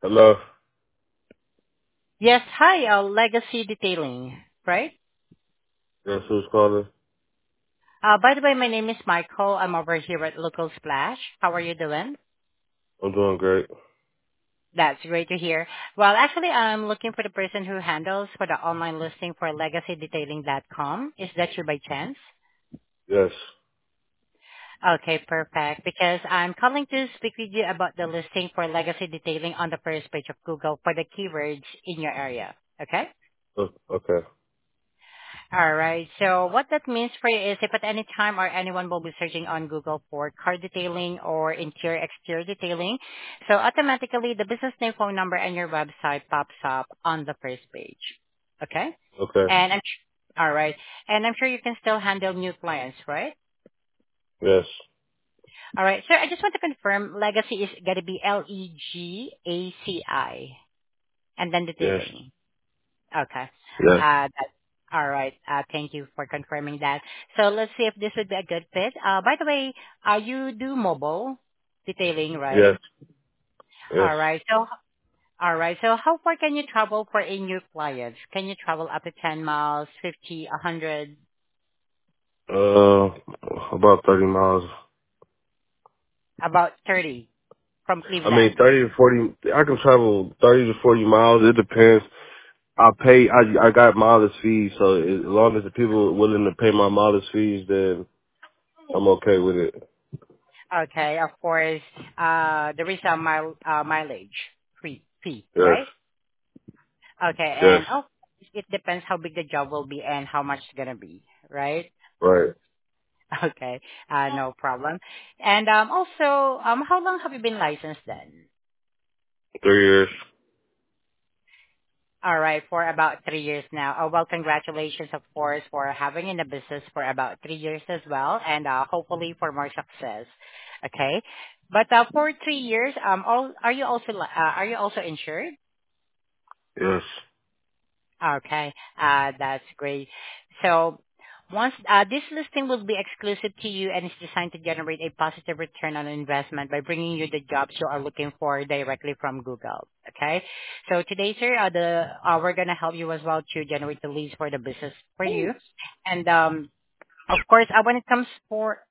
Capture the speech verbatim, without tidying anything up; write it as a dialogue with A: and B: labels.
A: Hello.
B: Yes, hi, uh, Legacy Detailing, right?
A: Yes, who's calling?
B: Uh, by the way, my name is Michael. I'm over here at Local Splash. How are you doing?
A: I'm doing great.
B: That's great to hear. Well, actually, I'm looking for the person who handles for the online listing for legacy detailing dot com. Is that you by chance?
A: Yes.
B: Okay, perfect. Because I'm calling to speak with you about the listing for legacy detailing on the first page of Google for the keywords in your area. Okay?
A: O- Okay.
B: All right. So what that means for you is if at any time or anyone will be searching on Google for car detailing or interior exterior detailing, so automatically the business name, phone number, and your website pops up on the first page. Okay?
A: Okay.
B: And I'm all right. And I'm sure you can still handle new clients, right?
A: Yes.
B: All right. So I just want to confirm legacy is gonna be L E G A C I and then
A: Yes.
B: detailing. Okay.
A: Yes.
B: Uh, That's all right. Uh, Thank you for confirming that. So let's see if this would be a good fit. Uh, By the way, uh, you do mobile detailing,
A: Yes.
B: right?
A: Yes.
B: All right. So all right. So how far can you travel for a new client? Can you travel up to ten miles, fifty, one hundred,
A: Uh, about thirty miles.
B: about thirty from
A: I mean,
B: Cleveland?
A: thirty to forty. I can travel thirty to forty miles. It depends. I pay. I I got mileage fees, so as long as the people are willing to pay my mileage fees, then I'm okay with it.
B: Okay. Of course, uh, there is a mile uh, mileage fee, fee,
A: Yes.
B: right? Okay.
A: Yes.
B: And oh, it depends how big the job will be and how much it's gonna be, right?
A: Right.
B: Okay, uh, no problem. And um, also, um, how long have you been licensed then?
A: Three years.
B: All right, for about three years now. Oh, well, congratulations, of course, for having in the business for about three years as well, and uh, hopefully for more success. Okay, but uh, for three years, um, all, are you also li- uh, are you also insured?
A: Yes.
B: Okay, uh, that's great. So once uh, this listing will be exclusive to you and is designed to generate a positive return on investment by bringing you the jobs you are looking for directly from Google. Okay, so today, sir, uh, the uh, we're gonna help you as well to generate the leads for the business for you, and um, of course, uh, when it comes for